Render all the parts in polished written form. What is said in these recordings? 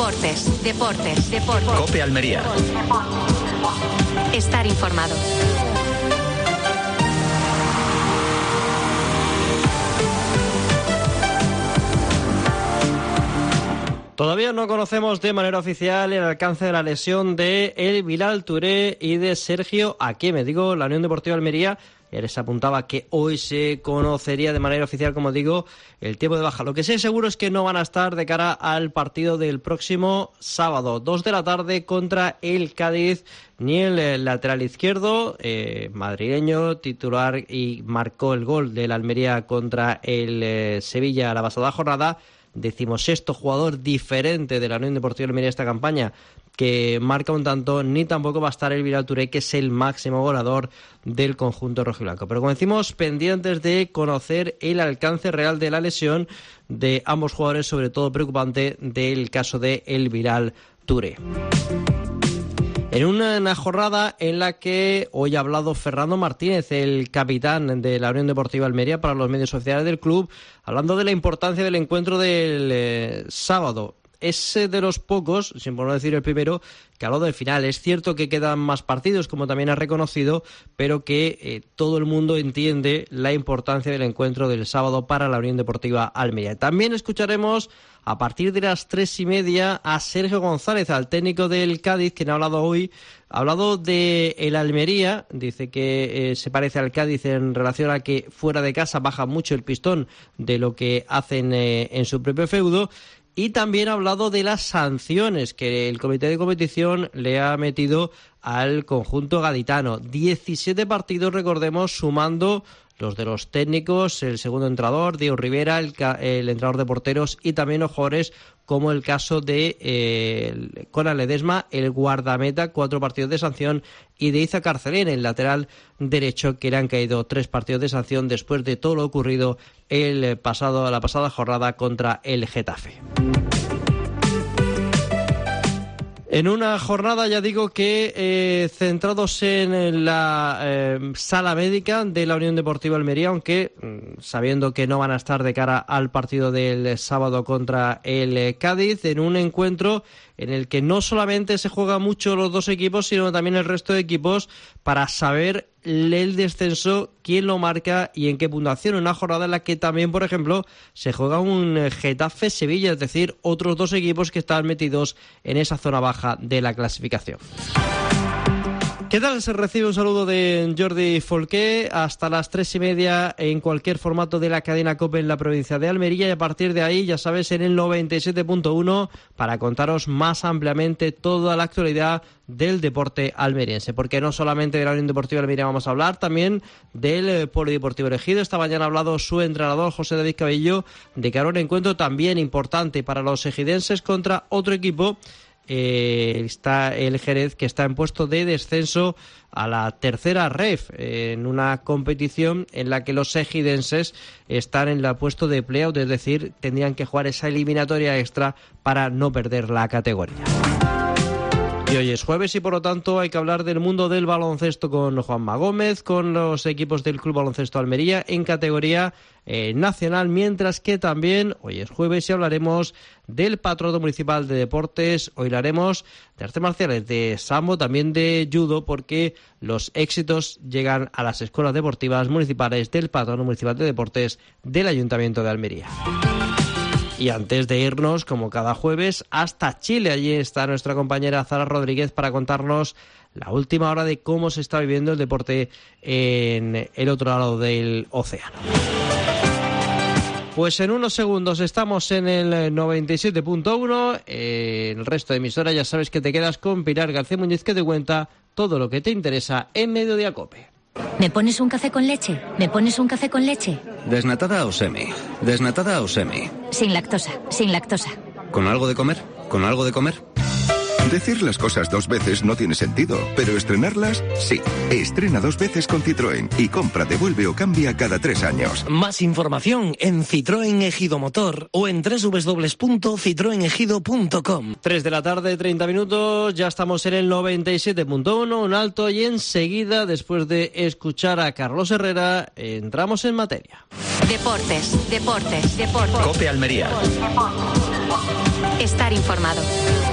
Deportes. COPE Almería. Estar informado. Todavía no conocemos de manera oficial el alcance de la lesión de El Bilal Touré y de Sergio Akeme. Digo, la Unión Deportiva Almería ya les apuntaba que hoy se conocería de manera oficial, como digo, el tiempo de baja. Lo que sí es seguro es que no van a estar de cara al partido del próximo sábado, 2 de la tarde, contra el Cádiz. Ni el lateral izquierdo, madrileño, titular y marcó el gol del Almería contra el Sevilla la pasada jornada. 16º jugador diferente de la Unión Deportiva Almería esta campaña que marca un tanto, ni tampoco va a estar el Bilal Touré, que es el máximo goleador del conjunto rojiblanco. Pero como decimos, pendientes de conocer el alcance real de la lesión de ambos jugadores, sobre todo preocupante del caso de el Bilal Touré. En una jornada en la que hoy ha hablado Fernando Martínez, el capitán de la Unión Deportiva Almería, para los medios sociales del club, hablando de la importancia del encuentro del sábado. Es de los pocos, sin por no decir el primero, que ha hablado del final. Es cierto que quedan más partidos, como también ha reconocido, pero que todo el mundo entiende la importancia del encuentro del sábado para la Unión Deportiva Almería. También escucharemos a partir de las 3:30 a Sergio González, al técnico del Cádiz, quien ha hablado hoy. Ha hablado de el Almería, dice que se parece al Cádiz en relación a que fuera de casa baja mucho el pistón de lo que hacen en su propio feudo. Y también ha hablado de las sanciones que el comité de competición le ha metido al conjunto gaditano. 17 partidos, recordemos, sumando los de los técnicos, el segundo entrenador, Diego Rivera, el entrenador de porteros y también los jugadores, como el caso de Conan Ledesma, el guardameta, 4 partidos de sanción, y de Iza Carcelén, el lateral derecho, que le han caído 3 partidos de sanción después de todo lo ocurrido la pasada jornada contra el Getafe. En una jornada, ya digo que centrados en la sala médica de la Unión Deportiva Almería, aunque sabiendo que no van a estar de cara al partido del sábado contra el Cádiz, en un encuentro en el que no solamente se juega mucho los dos equipos, sino también el resto de equipos, para saber el descenso, quién lo marca y en qué puntuación. Una jornada en la que también, por ejemplo, se juega un Getafe-Sevilla, es decir, otros dos equipos que están metidos en esa zona baja de la clasificación. ¿Qué tal? Se recibe un saludo de Jordi Folqué hasta las 3:30 en cualquier formato de la cadena COPE en la provincia de Almería, y a partir de ahí, ya sabes, en el 97.1 para contaros más ampliamente toda la actualidad del deporte almeriense, porque no solamente de la Unión Deportiva Almería vamos a hablar, también del Polideportivo Ejido. Esta mañana ha hablado su entrenador, José David Cabello, de que era un encuentro también importante para los ejidenses contra otro equipo. Está el Jerez, que está en puesto de descenso a la tercera ref, en una competición en la que los ejidenses están en el puesto de playout, es decir, tendrían que jugar esa eliminatoria extra para no perder la categoría. Y hoy es jueves y por lo tanto hay que hablar del mundo del baloncesto con Juanma Gómez, con los equipos del Club Baloncesto Almería en categoría nacional, mientras que también hoy es jueves y hablaremos del Patronato Municipal de Deportes. Hoy hablaremos de artes marciales, de sambo, también de judo, porque los éxitos llegan a las escuelas deportivas municipales del Patronato Municipal de Deportes del Ayuntamiento de Almería. Y antes de irnos, como cada jueves, hasta Chile. Allí está nuestra compañera Zara Rodríguez para contarnos la última hora de cómo se está viviendo el deporte en el otro lado del océano. Pues en unos segundos estamos en el 97.1. En el resto de emisoras ya sabes que te quedas con Pilar García Muñiz, que te cuenta todo lo que te interesa en Mediodía COPE. ¿Me pones un café con leche? ¿Me pones un café con leche? ¿Desnatada o semi? ¿Desnatada o semi? Sin lactosa, sin lactosa. ¿Con algo de comer? ¿Con algo de comer? Decir las cosas 2 veces no tiene sentido, pero estrenarlas, sí. Estrena 2 veces con Citroën y compra, devuelve o cambia cada 3 años. Más información en Citroën Ejido Motor o en www.citroenejido.com. 3 de la tarde, 30 minutos, ya estamos en el 97.1, un alto, y enseguida, después de escuchar a Carlos Herrera, entramos en materia. Deportes. COPE Almería. Estar informado.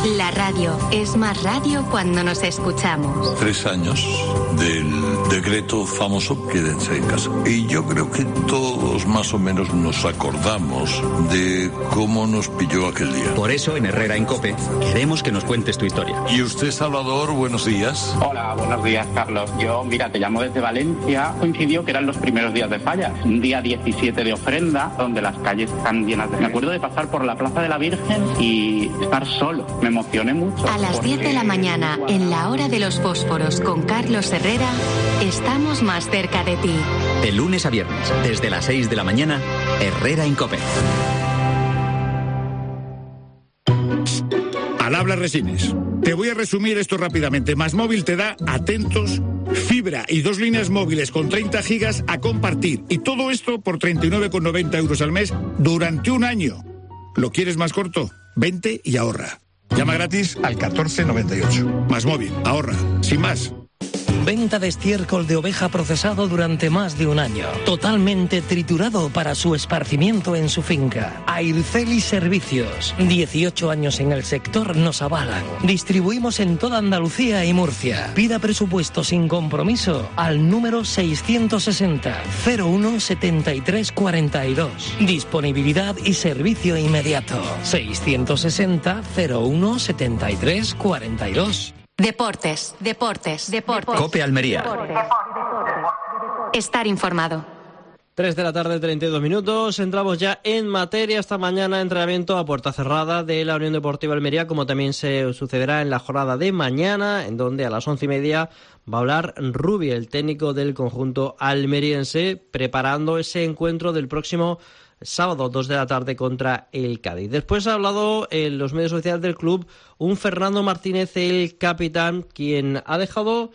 La radio es más radio cuando nos escuchamos. 3 años del decreto famoso quédense en casa. Y yo creo que todos más o menos nos acordamos de cómo nos pilló aquel día. Por eso en Herrera en COPE queremos que nos cuentes tu historia. Y usted, Salvador, buenos días. Hola, buenos días, Carlos. Yo, mira, te llamo desde Valencia. Coincidió que eran los primeros días de Fallas. Un día 17 de ofrenda, donde las calles están llenas de... Me acuerdo de pasar por la Plaza de la Virgen y estar solo. Me emocioné mucho. A las 10 de la mañana, en la hora de los fósforos con Carlos Herrera, estamos más cerca de ti. De lunes a viernes, desde las 6 de la mañana, Herrera en COPE. Al habla Resines. Te voy a resumir esto rápidamente. MásMóvil te da, atentos, fibra y 2 líneas móviles con 30 gigas a compartir. Y todo esto por 39,90 euros al mes durante un año. ¿Lo quieres más corto? Vente y ahorra. Llama gratis al 1498. MásMóvil, ahorra. Sin más. Venta de estiércol de oveja procesado durante más de un año. Totalmente triturado para su esparcimiento en su finca. Airceli Servicios. 18 años en el sector nos avalan. Distribuimos en toda Andalucía y Murcia. Pida presupuesto sin compromiso al número 660 01 73 42. Disponibilidad y servicio inmediato. 660 01 73 42. Deportes. COPE Almería. Estar informado. 3 de la tarde, 32 minutos. Entramos ya en materia. Esta mañana entrenamiento a puerta cerrada de la Unión Deportiva Almería, como también se sucederá en la jornada de mañana, en donde a las 11:30 va a hablar Rubi, el técnico del conjunto almeriense, preparando ese encuentro del próximo sábado, 2 de la tarde, contra el Cádiz. Después ha hablado en los medios sociales del club un Fernando Martínez, el capitán, quien ha dejado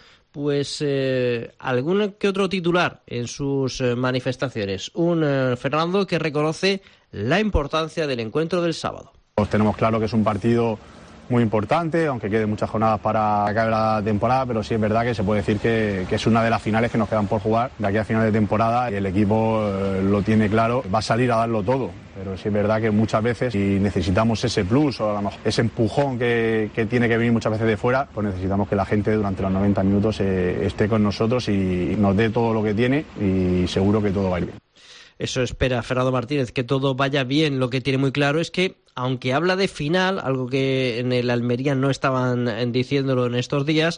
algún que otro titular en sus manifestaciones. Un Fernando que reconoce la importancia del encuentro del sábado. Tenemos claro que es un partido muy importante, aunque queden muchas jornadas para acabar la temporada, pero sí es verdad que se puede decir que es una de las finales que nos quedan por jugar de aquí a final de temporada, y el equipo lo tiene claro, va a salir a darlo todo, pero sí es verdad que muchas veces, si necesitamos ese plus o a lo mejor ese empujón que tiene que venir muchas veces de fuera, pues necesitamos que la gente durante los 90 minutos esté con nosotros y nos dé todo lo que tiene, y seguro que todo va a ir bien. Eso espera Fernando Martínez, que todo vaya bien. Lo que tiene muy claro es que, aunque habla de final, algo que en el Almería no estaban diciéndolo en estos días,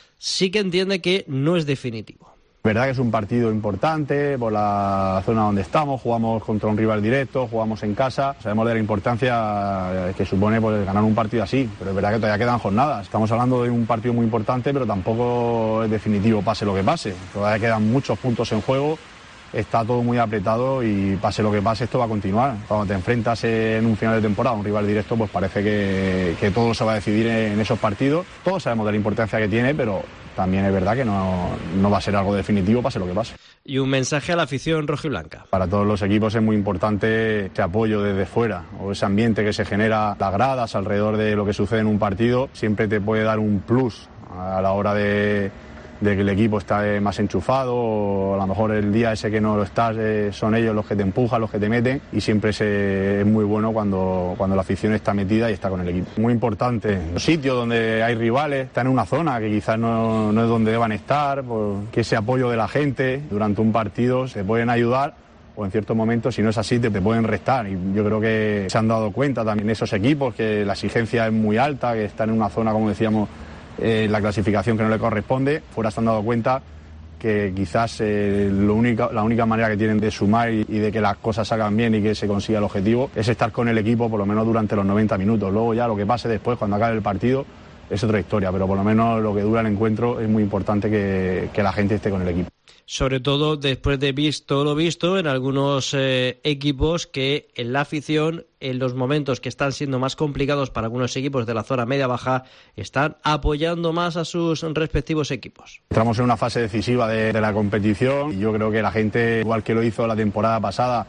sí que entiende que no es definitivo. Verdad que es un partido importante por la zona donde estamos, jugamos contra un rival directo, jugamos en casa, sabemos de la importancia que supone ganar un partido así, pero es verdad que todavía quedan jornadas. Estamos hablando de un partido muy importante, pero tampoco es definitivo pase lo que pase. Todavía quedan muchos puntos en juego. Está todo muy apretado y pase lo que pase, esto va a continuar. Cuando te enfrentas en un final de temporada a un rival directo, pues parece que todo se va a decidir en esos partidos. Todos sabemos de la importancia que tiene, pero también es verdad que no va a ser algo definitivo, pase lo que pase. Y un mensaje a la afición rojiblanca. Para todos los equipos es muy importante ese apoyo desde fuera, o ese ambiente que se genera, las gradas alrededor de lo que sucede en un partido, siempre te puede dar un plus a la hora de que el equipo está más enchufado, o a lo mejor el día ese que no lo estás son ellos los que te empujan, los que te meten, y siempre es muy bueno cuando la afición está metida y está con el equipo. Muy importante, los sitios donde hay rivales, están en una zona que quizás no es donde deban estar, que ese apoyo de la gente durante un partido se pueden ayudar, o en ciertos momentos, si no es así, te pueden restar. Y yo creo que se han dado cuenta también esos equipos que la exigencia es muy alta, que están en una zona, como decíamos, la clasificación que no le corresponde. Fuera se han dado cuenta que quizás la única manera que tienen de sumar y de que las cosas salgan bien y que se consiga el objetivo es estar con el equipo por lo menos durante los 90 minutos. Luego ya lo que pase después, cuando acabe el partido, es otra historia, pero por lo menos lo que dura el encuentro es muy importante que la gente esté con el equipo. Sobre todo después de visto lo visto en algunos equipos que en la afición, en los momentos que están siendo más complicados para algunos equipos de la zona media-baja, están apoyando más a sus respectivos equipos. Entramos en una fase decisiva de la competición y yo creo que la gente, igual que lo hizo la temporada pasada,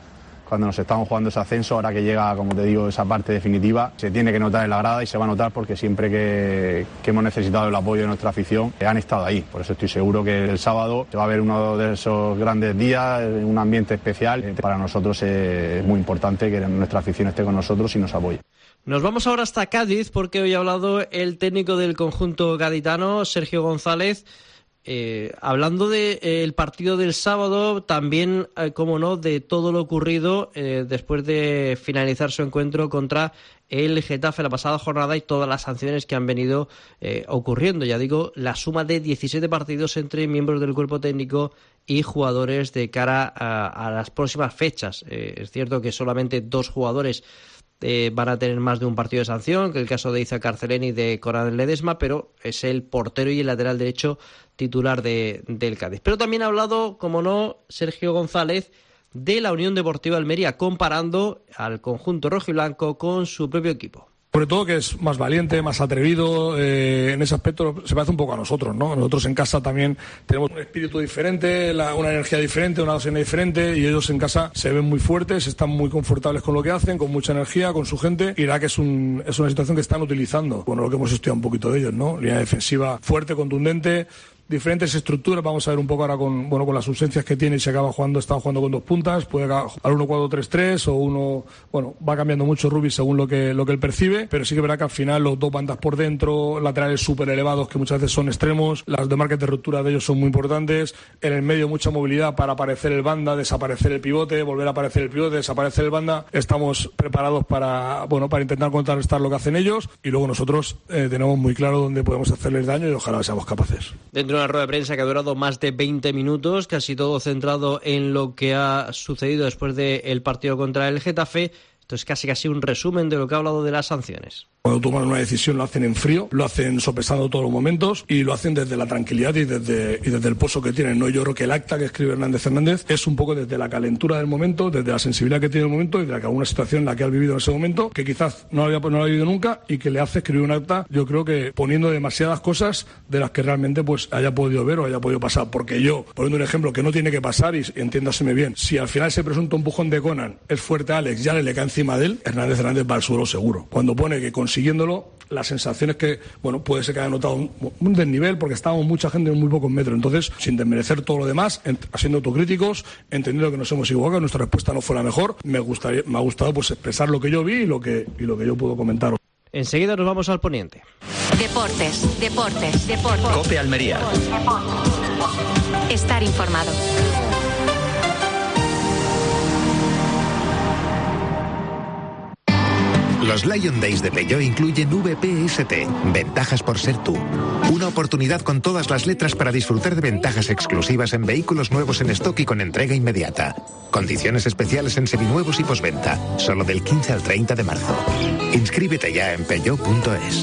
cuando nos estamos jugando ese ascenso. Ahora que llega, como te digo, esa parte definitiva, se tiene que notar en la grada y se va a notar porque siempre que hemos necesitado el apoyo de nuestra afición han estado ahí. Por eso estoy seguro que el sábado se va a ver uno de esos grandes días, un ambiente especial. Para nosotros es muy importante que nuestra afición esté con nosotros y nos apoye. Nos vamos ahora hasta Cádiz porque hoy ha hablado el técnico del conjunto gaditano, Sergio González, hablando del partido del sábado, también, como no, de todo lo ocurrido después de finalizar su encuentro contra el Getafe la pasada jornada y todas las sanciones que han venido ocurriendo. Ya digo, la suma de 17 partidos entre miembros del cuerpo técnico y jugadores de cara a las próximas fechas. Es cierto que solamente 2 jugadores van a tener más de un partido de sanción, que el caso de Iza Carcelén y de Coral Ledesma, pero es el portero y el lateral derecho titular del Cádiz. Pero también ha hablado, como no, Sergio González, de la Unión Deportiva Almería, comparando al conjunto rojiblanco con su propio equipo. Sobre todo que es más valiente, más atrevido, en ese aspecto se parece un poco a nosotros, ¿no? Nosotros en casa también tenemos un espíritu diferente, una energía diferente, una gasolina diferente, y ellos en casa se ven muy fuertes, están muy confortables con lo que hacen, con mucha energía, con su gente, y la verdad que es una situación que están utilizando. Bueno, lo que hemos estudiado un poquito de ellos, ¿no? Línea defensiva fuerte, contundente, diferentes estructuras. Vamos a ver un poco ahora con las ausencias que tiene y se estaba jugando con 2 puntas, puede al 1-4-3-3 o va cambiando mucho Rubí según lo que él percibe, pero sí que verá que al final los 2 bandas por dentro, laterales súper elevados que muchas veces son extremos, las demarques de ruptura de ellos son muy importantes, en el medio mucha movilidad para aparecer el banda, desaparecer el pivote, volver a aparecer el pivote, desaparecer el banda. Estamos preparados para intentar contrarrestar lo que hacen ellos, y luego nosotros tenemos muy claro dónde podemos hacerles daño y ojalá seamos capaces. Dentro de una rueda de prensa que ha durado más de 20 minutos, casi todo centrado en lo que ha sucedido después del partido contra el Getafe. Esto es casi un resumen de lo que ha hablado de las sanciones. Cuando toman una decisión lo hacen en frío, lo hacen sopesando todos los momentos y lo hacen desde la tranquilidad y desde el pozo que tienen, ¿no? Yo creo que el acta que escribe Hernández es un poco desde la calentura del momento, desde la sensibilidad que tiene el momento y de alguna situación en la que ha vivido en ese momento, que quizás no lo había vivido nunca y que le hace escribir un acta, yo creo que poniendo demasiadas cosas de las que realmente pues haya podido ver o haya podido pasar. Porque yo, poniendo un ejemplo que no tiene que pasar, y entiéndaseme bien, si al final ese presunto empujón de Conan es fuerte a Alex y Alex le cae encima de él, Hernández va al suelo seguro. Cuando pone que consiguiéndolo, la sensación es que, puede ser que haya notado un desnivel porque estábamos mucha gente en muy pocos metros. Entonces, sin desmerecer todo lo demás, siendo autocríticos, entendiendo que nos hemos equivocado, nuestra respuesta no fue la mejor, me ha gustado pues expresar lo que yo vi y lo que yo puedo comentar. Enseguida nos vamos al poniente. Deportes. COPE Almería. Estar informado. Los Lion Days de Peugeot incluyen VPST, ventajas por ser tú. Una oportunidad con todas las letras para disfrutar de ventajas exclusivas en vehículos nuevos en stock y con entrega inmediata. Condiciones especiales en seminuevos y postventa, solo del 15 al 30 de marzo. Inscríbete ya en peugeot.es.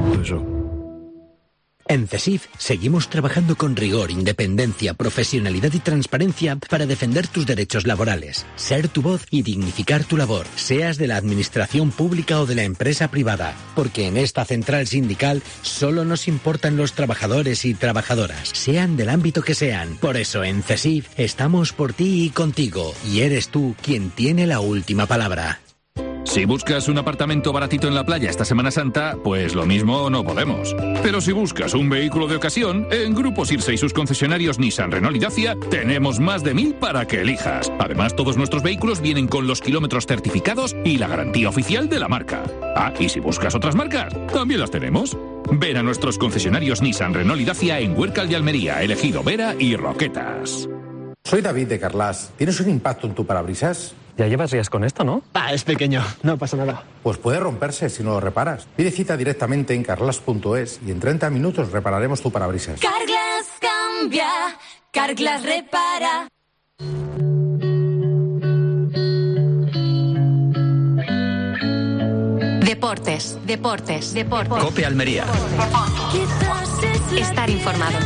En CESIF seguimos trabajando con rigor, independencia, profesionalidad y transparencia para defender tus derechos laborales, ser tu voz y dignificar tu labor, seas de la administración pública o de la empresa privada, porque en esta central sindical solo nos importan los trabajadores y trabajadoras, sean del ámbito que sean. Por eso en CESIF estamos por ti y contigo, y eres tú quien tiene la última palabra. Si buscas un apartamento baratito en la playa esta Semana Santa, pues lo mismo no podemos. Pero si buscas un vehículo de ocasión, en Grupo Sirse y sus concesionarios Nissan, Renault y Dacia, tenemos más de 1000 para que elijas. Además, todos nuestros vehículos vienen con los kilómetros certificados y la garantía oficial de la marca. Ah, y si buscas otras marcas, también las tenemos. Ven a nuestros concesionarios Nissan, Renault y Dacia en Huércal de Almería, Elegido Vera y Roquetas. Soy David de Carlas. ¿Tienes un impacto en tu parabrisas? Ya llevas días con esto, ¿no? Es pequeño, no pasa nada. Pues puede romperse si no lo reparas. Pide cita directamente en carglass.es y en 30 minutos repararemos tu parabrisas. Carglass cambia, Carglass repara. Deportes. COPE Almería. Estar informado.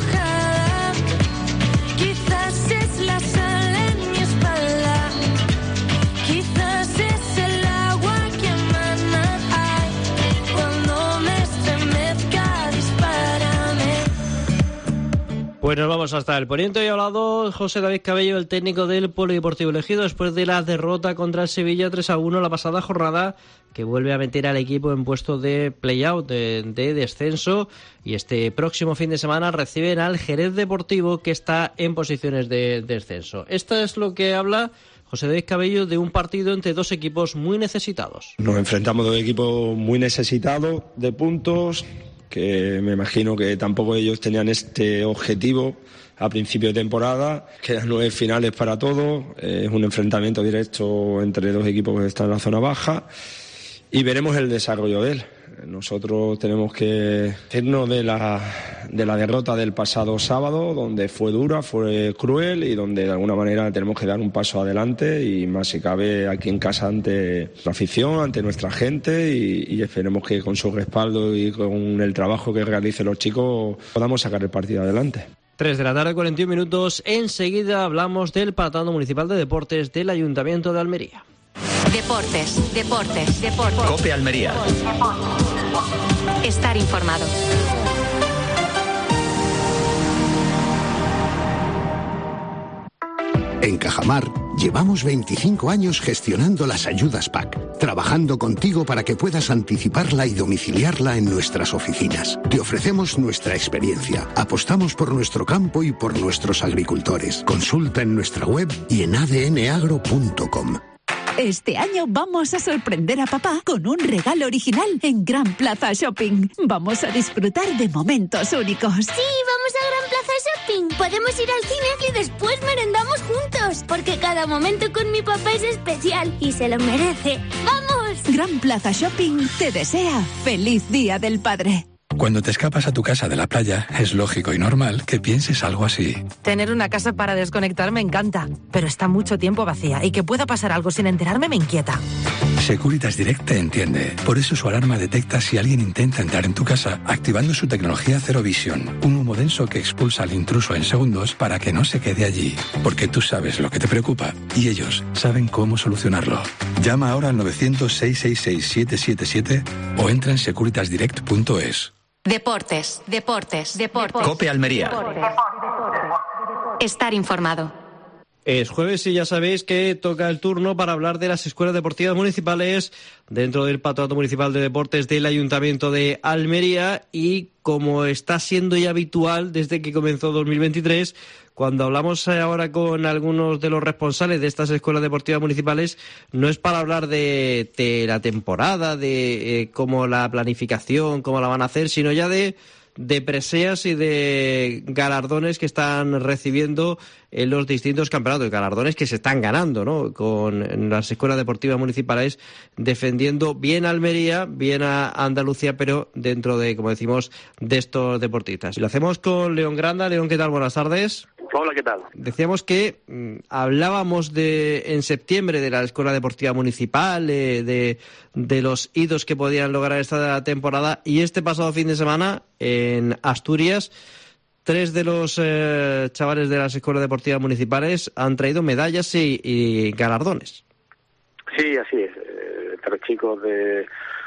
Quizás es la sal en mi espalda. Quizás es el agua que emana. Ay, cuando me estremezca, dispárame. Pues nos vamos hasta el Poniente y ha hablado José David Cabello, el técnico del Polideportivo Ejido, después de la derrota contra el Sevilla 3-1 la pasada jornada, que vuelve a meter al equipo en puesto de play-out, de descenso, y este próximo fin de semana reciben al Jerez Deportivo, que está en posiciones de descenso. Esto es lo que habla José David Cabello de un partido entre dos equipos muy necesitados. Nos enfrentamos a dos equipos muy necesitados de puntos, que me imagino que tampoco ellos tenían este objetivo a principio de temporada. Quedan 9 finales para todos, es un enfrentamiento directo entre dos equipos que están en la zona baja y veremos el desarrollo de él. Nosotros tenemos que irnos de la derrota del pasado sábado, donde fue dura, fue cruel y donde de alguna manera tenemos que dar un paso adelante, y más si cabe aquí en casa ante la afición, ante nuestra gente, y esperemos que con su respaldo y con el trabajo que realicen los chicos podamos sacar el partido adelante. 3 de la tarde, 41 minutos. Enseguida hablamos del Patronato Municipal de Deportes del Ayuntamiento de Almería. Deportes. COPE Almería. Estar informado. En Cajamar llevamos 25 años gestionando las ayudas PAC, trabajando contigo para que puedas anticiparla y domiciliarla en nuestras oficinas. Te ofrecemos nuestra experiencia, apostamos por nuestro campo y por nuestros agricultores. Consulta en nuestra web y en adnagro.com. Este año vamos a sorprender a papá con un regalo original en Gran Plaza Shopping. Vamos a disfrutar de momentos únicos. Sí, vamos a Gran Plaza Shopping. Podemos ir al cine y después merendamos juntos, porque cada momento con mi papá es especial y se lo merece. ¡Vamos! Gran Plaza Shopping te desea feliz Día del Padre. Cuando te escapas a tu casa de la playa, es lógico y normal que pienses algo así. Tener una casa para desconectar me encanta, pero está mucho tiempo vacía y que pueda pasar algo sin enterarme me inquieta. Securitas Direct te entiende. Por eso su alarma detecta si alguien intenta entrar en tu casa, activando su tecnología Zero Vision, un humo denso que expulsa al intruso en segundos para que no se quede allí. Porque tú sabes lo que te preocupa y ellos saben cómo solucionarlo. Llama ahora al 900-666-777 o entra en securitasdirect.es. Deportes. COPE Almería. Estar informado. Es jueves y ya sabéis que toca el turno para hablar de las escuelas deportivas municipales dentro del Patronato Municipal de Deportes del Ayuntamiento de Almería, y como está siendo ya habitual desde que comenzó 2023, cuando hablamos ahora con algunos de los responsables de estas escuelas deportivas municipales, no es para hablar de la temporada, de cómo la planificación, cómo la van a hacer, sino ya de preseas y de galardones que están recibiendo en los distintos campeonatos, galardones que se están ganando, ¿no?, con las escuelas deportivas municipales, defendiendo bien a Almería, bien a Andalucía, pero dentro de, como decimos, de estos deportistas. Y lo hacemos con León Granda. León, ¿qué tal? Buenas tardes. Hola, ¿qué tal? Decíamos que hablábamos en septiembre de la Escuela Deportiva Municipal, de los hitos que podían lograr esta temporada, y este pasado fin de semana en Asturias, 3 de los chavales de las Escuelas Deportivas Municipales han traído medallas y galardones. Sí, así es. 3 chicos de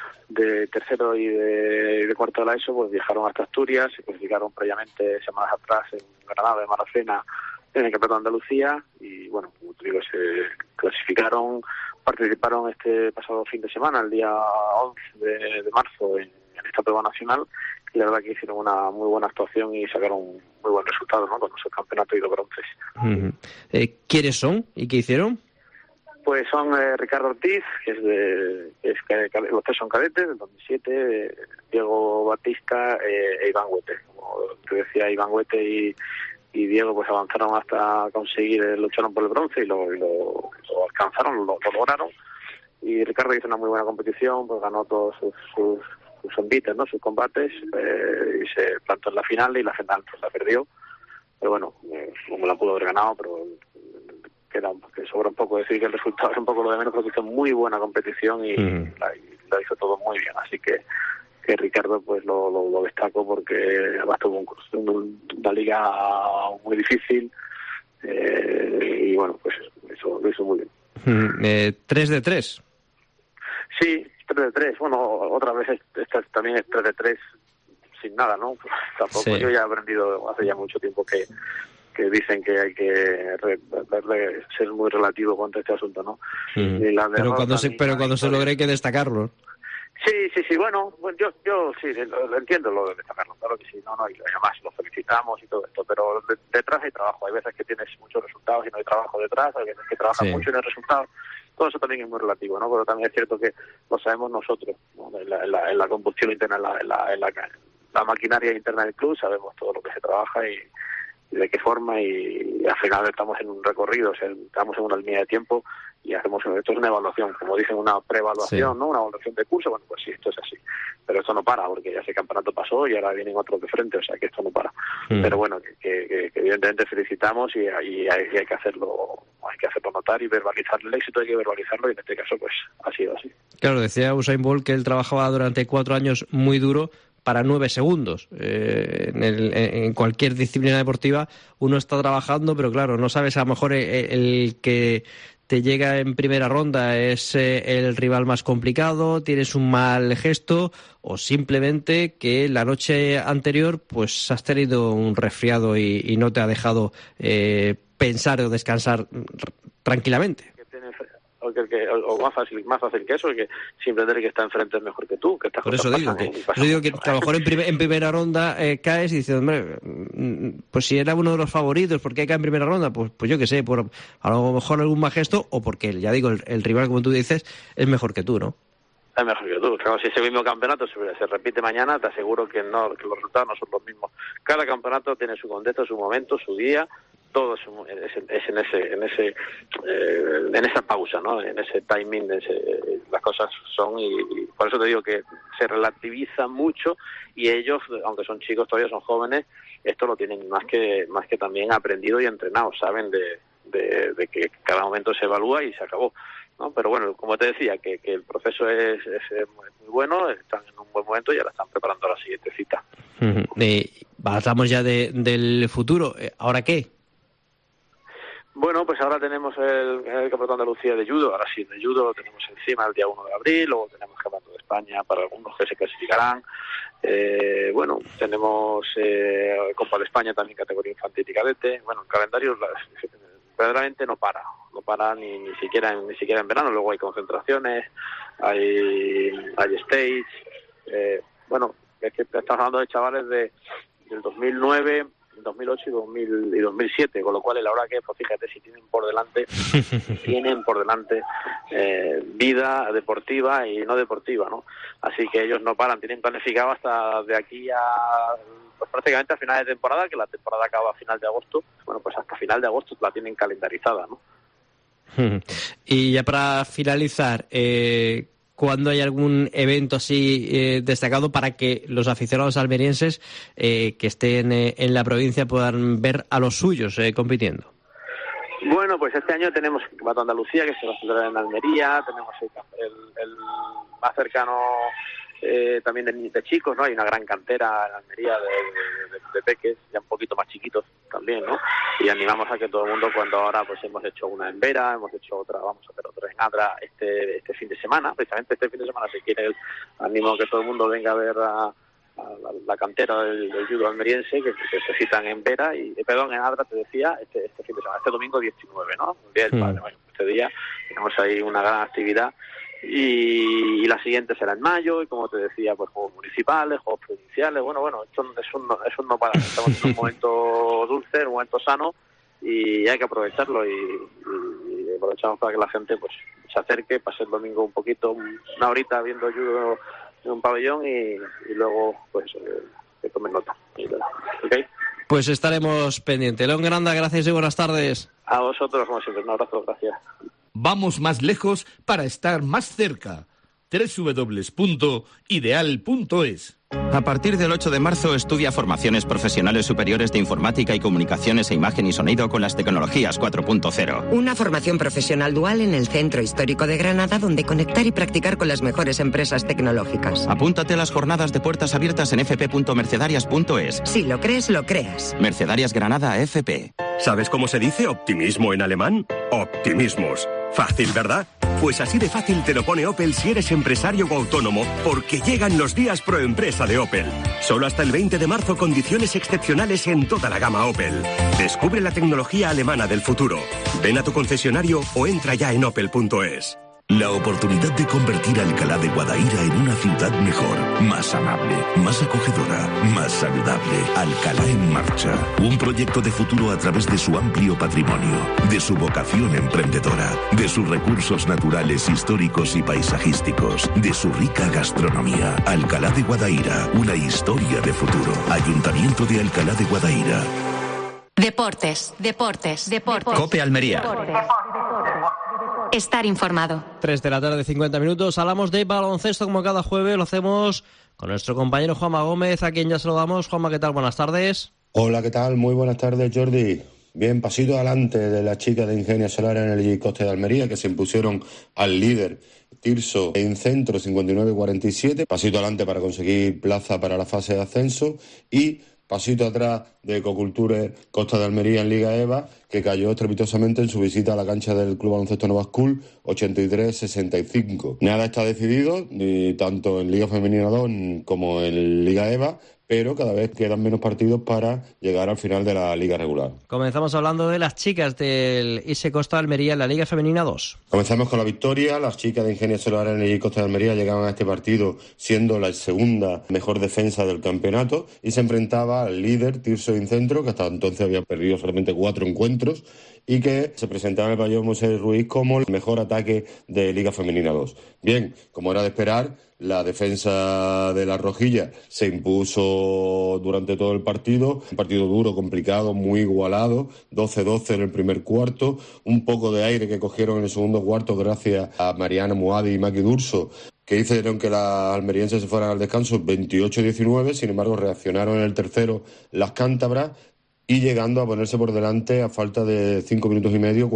tercero y de cuarto de la ESO pues viajaron hasta Asturias, se clasificaron previamente semanas atrás en Granada de Maracena en el Campeonato de Andalucía y bueno, como te digo, se clasificaron, participaron este pasado fin de semana, el día 11 de marzo en esta prueba nacional, y la verdad que hicieron una muy buena actuación y sacaron muy buen resultado, ¿no?, con su campeonato y los bronces. ¿Quiénes son y qué hicieron? Pues son Ricardo Ortiz, que los 3 son cadetes, del 2007, Diego Batista e Iván Huete. Como te decía, Iván Huete y Diego pues avanzaron hasta conseguir, lucharon por el bronce y lo alcanzaron, lo lograron. Y Ricardo hizo una muy buena competición, pues ganó todos sus envites, ¿no?, sus combates, y se plantó en la final, y la final pues la perdió. Pero bueno, como la pudo haber ganado, pero que sobra un poco decir que el resultado es un poco lo de menos, porque hizo muy buena competición y la hizo todo muy bien, así que Ricardo pues lo destaco, porque además tuvo una liga muy difícil, y bueno, pues eso lo hizo muy bien. 3 de 3. Sí, 3 de 3, bueno, otra vez esta también es 3 de 3 sin sin nada, ¿no? Pues tampoco. Sí. Yo ya he aprendido hace ya mucho tiempo que dicen que hay que ser muy relativo contra este asunto, ¿no? Ni la Pero derrota, cuando se logre hay que destacarlo. Sí, bueno, yo sí, lo entiendo lo de destacarlo, claro que sí, no, y además lo felicitamos y todo esto, pero detrás hay trabajo, hay veces que tienes muchos resultados y no hay trabajo detrás, hay veces que trabajas mucho y no hay resultados, todo eso también es muy relativo, ¿no? Pero también es cierto que lo sabemos nosotros, ¿no? En la combustión interna, en la maquinaria interna del club, sabemos todo lo que se trabaja y de qué forma, y al final estamos en un recorrido, o sea, estamos en una línea de tiempo y hacemos esto es una evaluación, como dicen, una preevaluación, ¿no? Una evaluación de curso. Bueno, pues sí, esto es así, pero esto no para, porque ya ese campeonato pasó y ahora vienen otros de frente, o sea que esto no para. Pero bueno, que evidentemente felicitamos y hay que hacerlo notar y verbalizar el éxito, hay que verbalizarlo, y en este caso pues ha sido así. Claro, decía Usain Bolt que él trabajaba durante 4 años muy duro para 9 segundos. En cualquier disciplina deportiva uno está trabajando, pero claro, no sabes, a lo mejor el que te llega en primera ronda es el rival más complicado, tienes un mal gesto, o simplemente que la noche anterior pues has tenido un resfriado y no te ha dejado pensar o descansar tranquilamente. O más fácil que eso, que siempre tener que estar enfrente es mejor que tú. Que por eso digo que a lo mejor en primera ronda caes y dices, hombre, pues si era uno de los favoritos, ¿por qué cae en primera ronda? Pues yo qué sé, por a lo mejor algún mal gesto, o porque, ya digo, el rival, como tú dices, es mejor que tú, ¿no? Es mejor que tú. Claro, si ese mismo campeonato se repite mañana, te aseguro que los resultados no son los mismos. Cada campeonato tiene su contexto, su momento, su día. Todo es en esa pausa, ¿no? En ese timing, las cosas son, y por eso te digo que se relativiza mucho, y ellos, aunque son chicos todavía, son jóvenes, esto lo tienen más que también aprendido y entrenado, saben de que cada momento se evalúa y se acabó, ¿no? Pero bueno, como te decía, que el proceso es muy bueno, están en un buen momento y ahora están preparando la siguiente cita. Hablamos ya del futuro. ¿Ahora qué? Bueno, pues ahora tenemos el Campeonato de Andalucía de judo. Ahora sí, de judo lo tenemos encima el día 1 de abril. Luego tenemos Campeonato de España para algunos que se clasificarán. Bueno, tenemos Copa de España también, categoría infantil y cadete. Bueno, el calendario verdaderamente no para ni siquiera en verano. Luego hay concentraciones, hay stage. Bueno, es que estamos hablando de chavales del 2009, 2008 y 2007, con lo cual la hora que, pues fíjate, si tienen por delante vida deportiva y no deportiva, ¿no? Así que ellos no paran, tienen planificado hasta de aquí pues prácticamente a finales de temporada, que la temporada acaba a final de agosto. Bueno, pues hasta final de agosto la tienen calendarizada, ¿no? Y ya para finalizar, ¿cuándo hay algún evento así destacado para que los aficionados almerienses que estén en la provincia puedan ver a los suyos compitiendo? Bueno, pues este año tenemos el Campeonato de Andalucía, que se va a celebrar en Almería. Tenemos el más cercano también de chicos, ¿no? Hay una gran cantera en Almería de peques, ya un poquito más chiquitos también, ¿no? Y animamos a que todo el mundo, cuando ahora pues hemos hecho una en Vera, hemos hecho otra, vamos a hacer otra en Adra este fin de semana, precisamente este fin de semana, si quiere, animo a que todo el mundo venga a ver a la cantera del judo almeriense, que se citan en Vera, en Adra, te decía, este fin de semana, este domingo 19, ¿no? El Día del Padre. Bueno, este día tenemos ahí una gran actividad. Y la siguiente será en mayo, y como te decía, pues juegos municipales, juegos provinciales. Bueno, esto es un no para. Estamos en un momento dulce, un momento sano, y hay que aprovecharlo, y aprovechamos para que la gente pues se acerque, pase el domingo un poquito, una horita viendo judo en un pabellón, y luego pues que tomen nota. ¿Okay? Pues estaremos pendientes. León Granda, gracias y buenas tardes. A vosotros, como siempre, un abrazo, gracias. Vamos más lejos para estar más cerca. www.ideal.es. A partir del 8 de marzo estudia formaciones profesionales superiores de informática y comunicaciones e imagen y sonido con las tecnologías 4.0. Una formación profesional dual en el Centro Histórico de Granada, donde conectar y practicar con las mejores empresas tecnológicas. Apúntate a las jornadas de puertas abiertas en fp.mercedarias.es. Si lo crees, lo creas. Mercedarias Granada FP. ¿Sabes cómo se dice optimismo en alemán? Optimismus. Fácil, ¿verdad? Pues así de fácil te lo pone Opel si eres empresario o autónomo, porque llegan los días Proempresa de Opel. Solo hasta el 20 de marzo condiciones excepcionales en toda la gama Opel. Descubre la tecnología alemana del futuro. Ven a tu concesionario o entra ya en opel.es. La oportunidad de convertir Alcalá de Guadaira en una ciudad mejor, más amable, más acogedora, más saludable. Alcalá en marcha. Un proyecto de futuro a través de su amplio patrimonio, de su vocación emprendedora, de sus recursos naturales, históricos y paisajísticos, de su rica gastronomía. Alcalá de Guadaira, una historia de futuro. Ayuntamiento de Alcalá de Guadaira. Deportes. Cope Almería. Estar informado. 3 de la tarde, 50 minutos. Hablamos de baloncesto como cada jueves. Lo hacemos con nuestro compañero Juanma Gómez, a quien ya saludamos. Juanma, ¿qué tal? Buenas tardes. Hola, ¿qué tal? Muy buenas tardes, Jordi. Bien, pasito adelante de las chicas de Ingenio Solar Energy Costa de Almería, que se impusieron al líder Tirso en centro 59-47. Pasito adelante para conseguir plaza para la fase de ascenso. Y pasito atrás de Ecoculture Costa de Almería en Liga EVA, que cayó estrepitosamente en su visita a la cancha del Club Baloncesto Nova School, 83-65. Nada está decidido, ni tanto en Liga Femenina 2 como en Liga EVA, pero cada vez quedan menos partidos para llegar al final de la liga regular. Comenzamos hablando de las chicas del ISE Costa de Almería en la Liga Femenina 2. Comenzamos con la victoria. Las chicas de Ingenio Solar Energy Costa de Almería llegaban a este partido siendo la segunda mejor defensa del campeonato y se enfrentaba al líder Tirso Incentro, que hasta entonces había perdido solamente 4 encuentros y que se presentaba en el pabellón Moisés Ruiz como el mejor ataque de Liga Femenina 2. Bien, como era de esperar, la defensa de la Rojilla se impuso durante todo el partido. Un partido duro, complicado, muy igualado. 12-12 en el primer cuarto. Un poco de aire que cogieron en el segundo cuarto gracias a Mariana Muadi y Maki Durso, que hicieron que las almerienses se fueran al descanso 28-19. Sin embargo, reaccionaron en el tercero las cántabras y llegando a ponerse por delante a falta de 5 minutos y medio,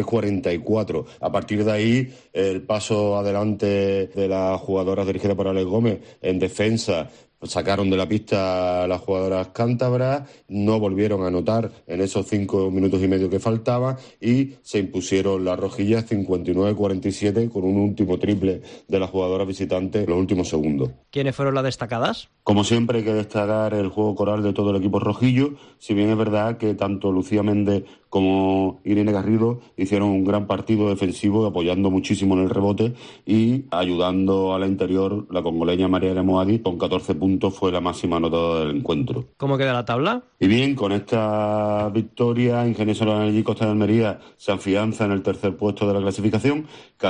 43-44. A partir de ahí, el paso adelante de las jugadoras dirigidas por Alex Gómez en defensa sacaron de la pista a las jugadoras cántabras, no volvieron a anotar en esos 5 minutos y medio que faltaban y se impusieron las rojillas 59-47 con un último triple de las jugadoras visitantes en los últimos segundos. ¿Quiénes fueron las destacadas? Como siempre hay que destacar el juego coral de todo el equipo rojillo, si bien es verdad que tanto Lucía Méndez como Irene Garrido hicieron un gran partido defensivo, apoyando muchísimo en el rebote y ayudando a la interior la congoleña Mariana Moadi, con 14 puntos fue la máxima anotada del encuentro. ¿Cómo queda la tabla? Y bien, con esta victoria, Ingenio Solar Energy Costa de Almería se afianza en el tercer puesto de la clasificación,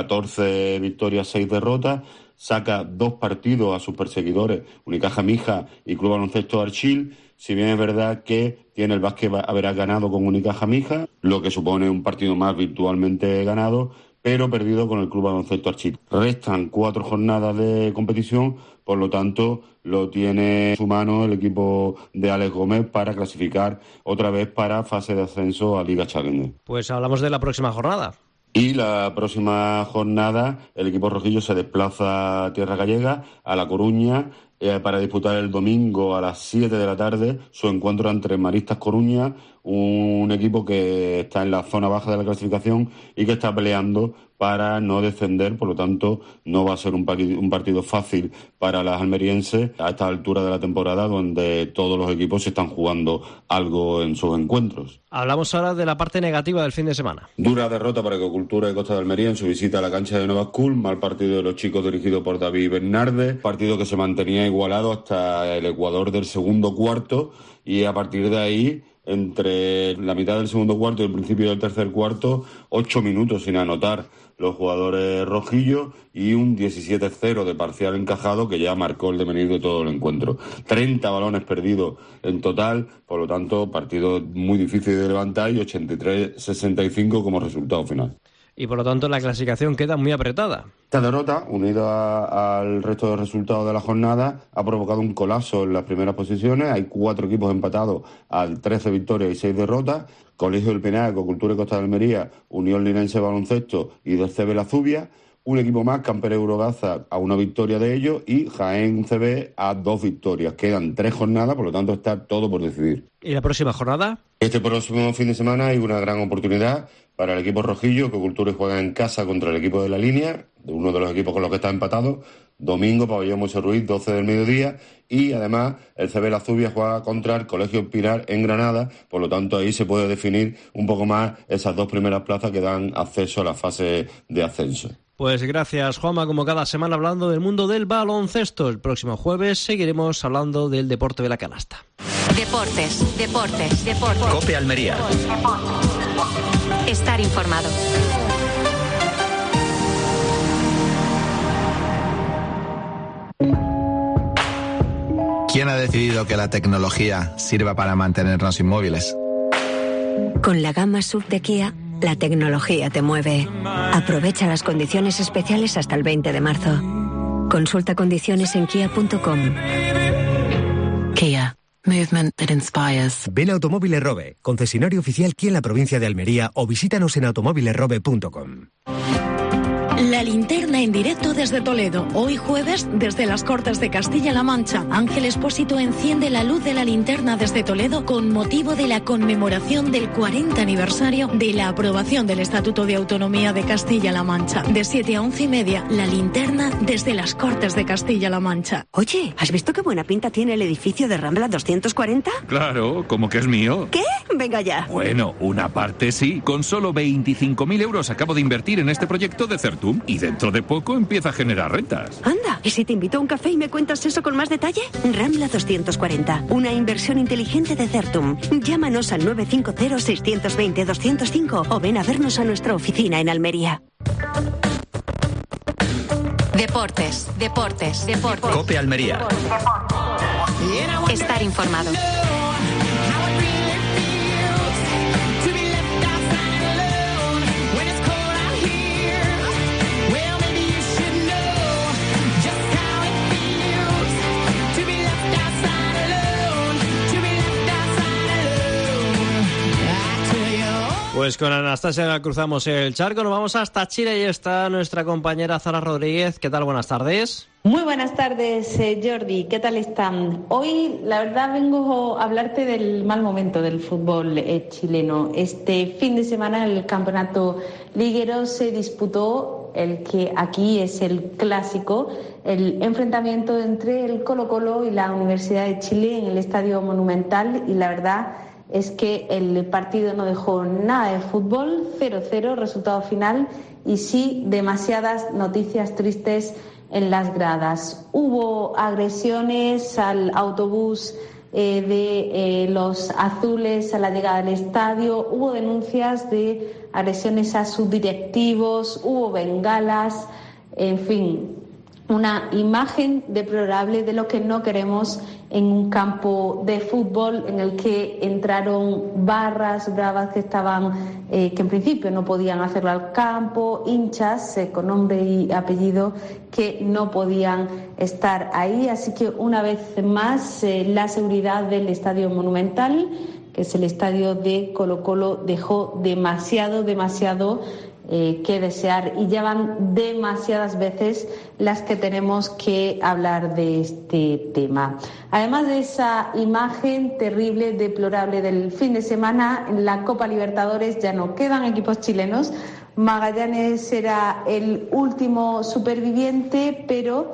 14 victorias, 6 derrotas, saca 2 partidos a sus perseguidores, Unicaja Mija y Club Baloncesto Archil. Si bien es verdad que tiene el básquet habrá ganado con Unicaja Mija, lo que supone un partido más virtualmente ganado, pero perdido con el Club Baloncesto Archil. Restan 4 jornadas de competición, por lo tanto lo tiene en su mano el equipo de Alex Gómez para clasificar otra vez para fase de ascenso a Liga Challenger. Pues hablamos de la próxima jornada. Y la próxima jornada el equipo rojillo se desplaza a Tierra Gallega, a La Coruña, para disputar el domingo a las 7 de la tarde su encuentro entre Maristas Coruña, un equipo que está en la zona baja de la clasificación y que está peleando para no descender, por lo tanto no va a ser un partido fácil para las almerienses a esta altura de la temporada, donde todos los equipos se están jugando algo en sus encuentros. Hablamos ahora de la parte negativa del fin de semana. Dura derrota para Ecocultura de Costa de Almería en su visita a la cancha de Nova School, mal partido de los chicos dirigido por David Bernardes, partido que se mantenía igualado hasta el ecuador del segundo cuarto y a partir de ahí, entre la mitad del segundo cuarto y el principio del tercer cuarto, 8 minutos sin anotar los jugadores rojillos y un 17-0 de parcial encajado que ya marcó el devenir de todo el encuentro. 30 balones perdidos en total, por lo tanto, partido muy difícil de levantar y 83-65 como resultado final. Y por lo tanto la clasificación queda muy apretada. Esta derrota, unida al resto de resultados de la jornada, ha provocado un colapso en las primeras posiciones. Hay 4 equipos empatados a 13 victorias y 6 derrotas. Colegio del Pinar, Ecocultura y Costa de Almería, Unión Linense Baloncesto y del CB La Zubia. Un equipo más, Camper Eurogaza, a 1 victoria de ellos y Jaén CB a 2 victorias. Quedan 3 jornadas, por lo tanto está todo por decidir. ¿Y la próxima jornada? Este próximo fin de semana hay una gran oportunidad para el equipo rojillo, que Cultura juega en casa contra el equipo de La Línea, uno de los equipos con los que está empatado. Domingo, Pabellón Moisés Ruiz, 12 del mediodía. Y además el CB La Zubia juega contra el Colegio Pinar en Granada. Por lo tanto, ahí se puede definir un poco más esas dos primeras plazas que dan acceso a la fase de ascenso. Pues gracias, Juanma, como cada semana hablando del mundo del baloncesto. El próximo jueves seguiremos hablando del deporte de la canasta. Deportes. COPE Almería. Estar informado. ¿Quién ha decidido que la tecnología sirva para mantenernos inmóviles? Con la gama SUV de Kia, la tecnología te mueve. Aprovecha las condiciones especiales hasta el 20 de marzo. Consulta condiciones en kia.com. Kia. Movement that inspires. Ven a Automóviles Robe, concesionario oficial Kia en la provincia de Almería, o visítanos en automóvilesrobe.com. La linterna en directo desde Toledo. Hoy jueves, desde las Cortes de Castilla-La Mancha, Ángel Expósito enciende la luz de la linterna desde Toledo con motivo de la conmemoración del 40 aniversario de la aprobación del Estatuto de Autonomía de Castilla-La Mancha. De 7 a 11:30, la linterna desde las Cortes de Castilla-La Mancha. Oye, ¿has visto qué buena pinta tiene el edificio de Rambla 240? Claro, como que es mío. ¿Qué? Venga ya. Bueno, una parte sí. Con solo 25.000 euros acabo de invertir en este proyecto de Certum y dentro de poco empieza a generar rentas. Anda, ¿y si te invito a un café y me cuentas eso con más detalle? Rambla 240, una inversión inteligente de Certum. Llámanos al 950-620-205 o ven a vernos a nuestra oficina en Almería. Deportes. COPE Almería. Estar informado. Pues con Anastasia cruzamos el charco, nos vamos hasta Chile y está nuestra compañera Zara Rodríguez. ¿Qué tal? Buenas tardes. Muy buenas tardes, Jordi. ¿Qué tal están? Hoy, la verdad, vengo a hablarte del mal momento del fútbol chileno. Este fin de semana el campeonato liguero se disputó el que aquí es el clásico, el enfrentamiento entre el Colo-Colo y la Universidad de Chile en el Estadio Monumental, y la verdad es que el partido no dejó nada de fútbol, 0-0 resultado final, y sí demasiadas noticias tristes en las gradas. Hubo agresiones al autobús de los azules a la llegada al estadio, hubo denuncias de agresiones a sus directivos, hubo bengalas, en fin, una imagen deplorable de lo que no queremos en un campo de fútbol en el que entraron barras bravas que estaban, que en principio no podían hacerlo al campo, hinchas con nombre y apellido que no podían estar ahí. Así que una vez más la seguridad del Estadio Monumental, que es el estadio de Colo-Colo, dejó demasiado que desear, y ya van demasiadas veces las que tenemos que hablar de este tema. Además de esa imagen terrible, deplorable del fin de semana, en la Copa Libertadores ya no quedan equipos chilenos. Magallanes era el último superviviente, pero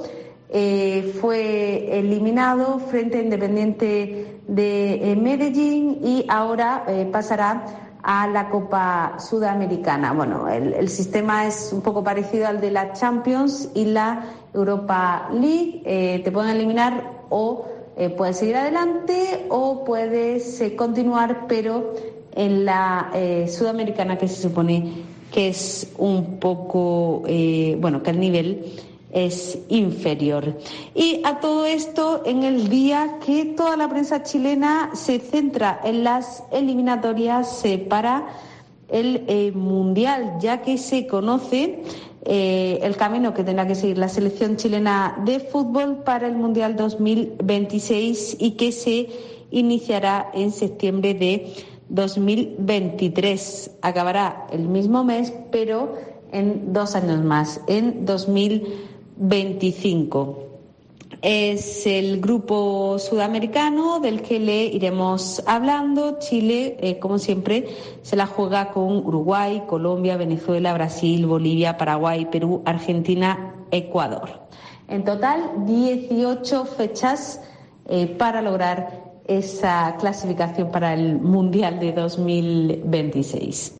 fue eliminado frente a Independiente de Medellín, y ahora pasará a la Copa Sudamericana. Bueno, el sistema es un poco parecido al de la Champions y la Europa League. Te pueden eliminar o puedes seguir adelante o puedes continuar, pero en la Sudamericana, que se supone que es un poco, que el nivel es inferior. Y a todo esto, en el día que toda la prensa chilena se centra en las eliminatorias para el Mundial, ya que se conoce el camino que tendrá que seguir la selección chilena de fútbol para el Mundial 2026, y que se iniciará en septiembre de 2023. Acabará el mismo mes, pero en 2 años más, en 2025. es el grupo sudamericano del que le iremos hablando. Chile, como siempre, se la juega con Uruguay, Colombia, Venezuela, Brasil, Bolivia, Paraguay, Perú, Argentina, Ecuador. En total, 18 fechas para lograr esa clasificación para el Mundial de 2026.